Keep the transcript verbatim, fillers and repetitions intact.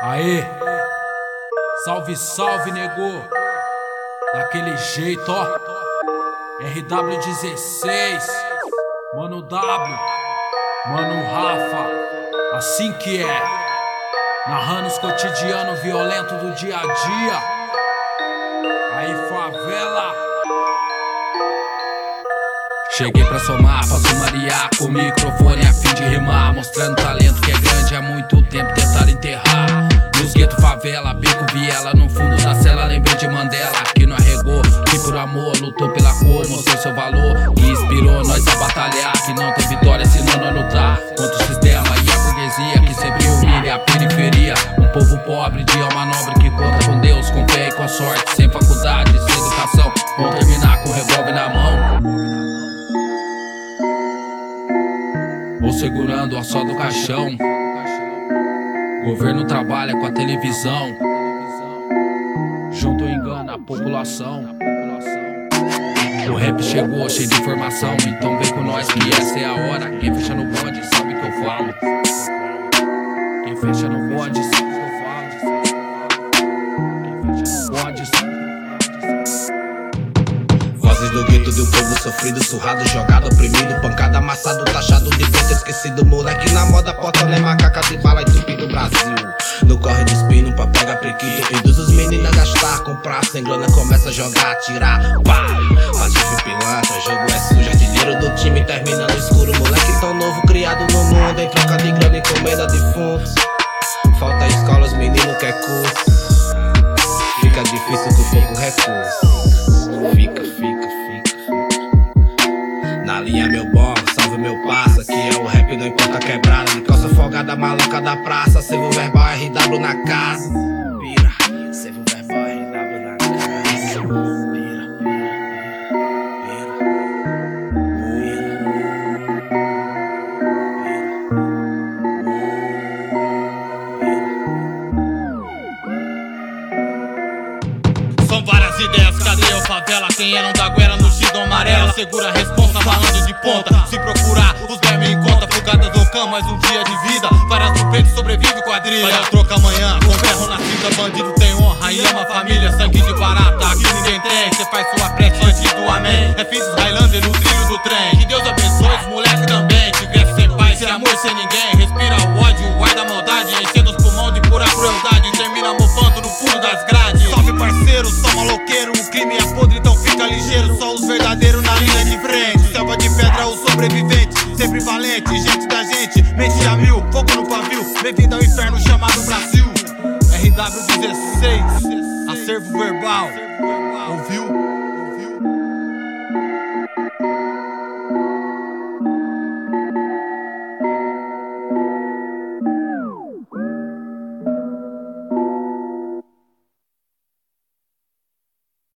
Aê, salve, salve, negô. Daquele jeito, ó. R W dezesseis, Mano W, Mano Rafa, assim que é. Narrando os cotidianos violentos do dia a dia. Aí, favela. Cheguei pra somar, pra sumariar com o microfone a fim de rimar, mostrando talento que é grande há muito tempo tentaram enterrar. Nos guetos, favela, beco, viela, no fundo da cela lembrei de Mandela, que não arregou, que por amor lutou pela cor, mostrou seu valor, que inspirou nós a batalhar, que não tem vitória senão não lutar contra o sistema e a burguesia que sempre humilha a periferia. Um povo pobre de alma nobre que conta com Deus, com fé e com sorte, sem faculdade, sem educação, vão terminar com o revólver na mão ou segurando o só do caixão. Governo trabalha com a televisão, junto engana a população. O rap chegou cheio de informação, então vem com nós que essa é a hora. Quem fecha no bonde sabe o que eu falo. Quem fecha no bonde sabe o que eu falo. Quem fecha no bonde sabe. Vozes do grito de um povo sofrido, surrado, jogado, oprimido, pancada, amassado, taxado de preto, esquecido. Moleque na moda, porta, nem macaca de bala e tupi do Brasil. No corre de espino pra pegar prequito, induz os meninos a gastar, comprar, sem grana, começa a jogar, atirar. Pá! Patife pilantra, jogo é sujo, artilheiro do time termina no escuro. Moleque tão novo, criado no mundo, em troca de grana, encomenda de fundos. Falta escola, os meninos quer curso. Fica difícil com pouco recurso. Fica, fica, fica, fica. Na linha meu bom, salve meu passa, que é o rap, não importa a quebrada. De calça folgada, maloca da praça, servo verbal R W na casa. Pira, servo verbal R W na casa. Pira, pira, pira. São várias ideias, cadê o favela? Quem é não dá guerra no X do amarelo. Segura a responsa, malandro de ponta. Se procurar, os vermes em conta. Fugadas no cão, mais um dia de vida. Várias no peito, sobrevive quadrilha. Vai ao troco amanhã, com ferro na cinta. Bandido tem honra e ama a família. Sangue de barata, aqui ninguém tem. Cê faz sua prece antes do amém. É filho dos Highlander no trilho do trem. Que Deus abençoe os moleques também. Que cresce sem pai, sem amor, sem ninguém. Respira o ódio, o ar da maldade. Enchendo os pulmão de pura crueldade. Termina mofando no fundo das grades. Salve parceiro, só maloqueiro. O crime é podre, então fica ligeiro. Só os verdadeiros na linha de frente. Selva de pedra, o sobrevivente. Sempre valente, gente da gente. Mente a mil, fogo no pavio. Bem-vindo ao inferno chamado Brasil. R W dezesseis, acervo verbal. Ouviu?